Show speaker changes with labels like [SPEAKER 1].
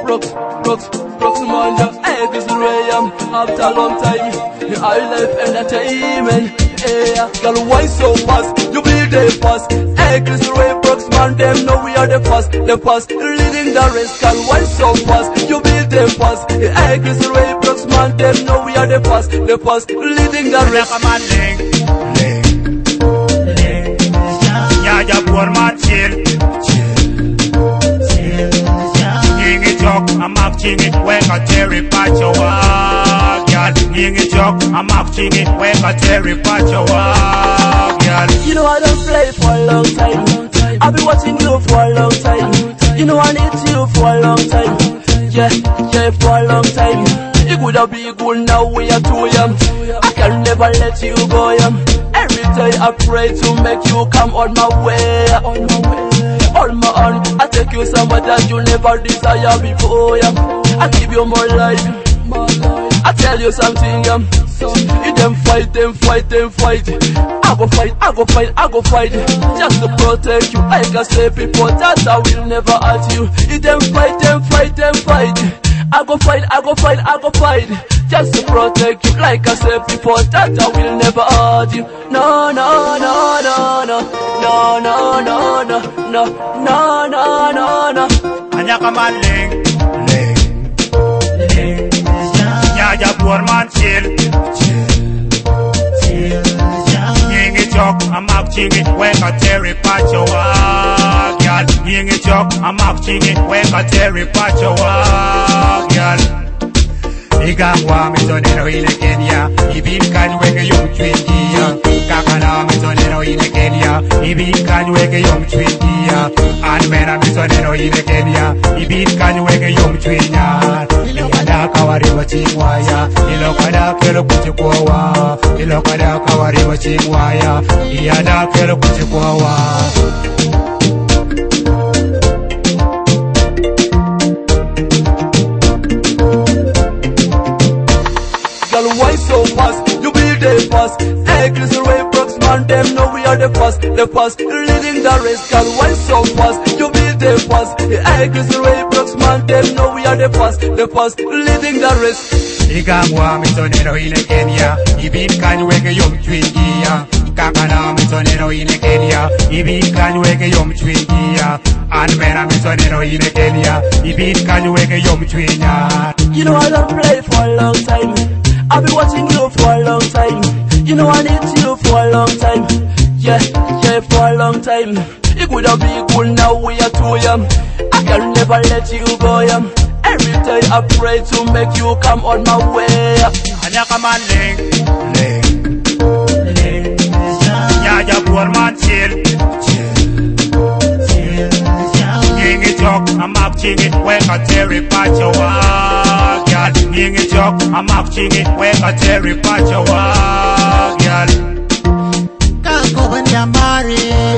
[SPEAKER 1] Brooks, man, hey, this is Rayam. After a long time, I left entertainment. Hey, girl, why so fast? You be the first. Hey, Chris Ray, Brooks, man, them know we are the first, leading the race. Girl, why so fast? You be the first. Hey, Chris Ray, Brooks, man, them know we are the first, leading the race.
[SPEAKER 2] Come on, yeah, ya poor man, chill. Ying it up, I'm acting it, when I tear it back your wall, girl. Ying it up, I'm acting it, when I tear it back your wall, girl.
[SPEAKER 1] You know I don't play for a long time. I've been watching you for a long time. You know I need you for a long time. Yeah, for a long time. It would have been good now we are too young. I can never let you go, Every day I pray to make you come on my way. On my own, I take you somewhere that you never desire before, I give you more life. I tell you something, them fight. I go fight, just to protect you. Like I say before, that I will never hurt you. Them fight. I go fight, just to protect you. Like I said before, that I will never hurt you. No.
[SPEAKER 2] Anya kaman ling. Ya poor man, chill. Ying it up, I'm acting it, when I tear it back your wall, girl. Ying it up, I'm acting it, when I tear it back your wall, girl. Igangwa mitonero ile Kenya, ibinkan wege yom twingia. Kakana mitonero ile Kenya, ibinkan wege yom twingia. Anmena mitonero ile Kenya, ibinkan wege yom twingia. Ilokada kawari wachimwaya, ilokada kelo kuchikwawa, ilokada kawari wachimwaya, iyada kelo kuchikwawa.
[SPEAKER 1] Why so fast? You be the first. Hey, Chris Ray, Brooks, man, them know we are the first, leading the race. Girl, why so fast? You be the first. Hey, Chris Ray, Brooks, man, them know we are the first, leading the race.
[SPEAKER 2] Igangwa mitonero ile Kenya, ibinkan wege yom twingia. Kakana mitonero ile Kenya, ibinkan wege yom twingia. Anmena mitonero ile Kenya, ibinkan wege yom twingia.
[SPEAKER 1] You know I don't play for a long time. I've been watching you for a long time. You know I need you for a long time. Yeah, for a long time. It would have been good now we are too young. I can never let you go, Every day I pray to make you come on my way.
[SPEAKER 2] Anya kaman ling. Ya poor man, chill. Ying it up, I'm acting it, when I tear it back your wall, girl. Ying it up, I'm acting it, when I tear it back your wall, girl.
[SPEAKER 3] Kanko banya mari.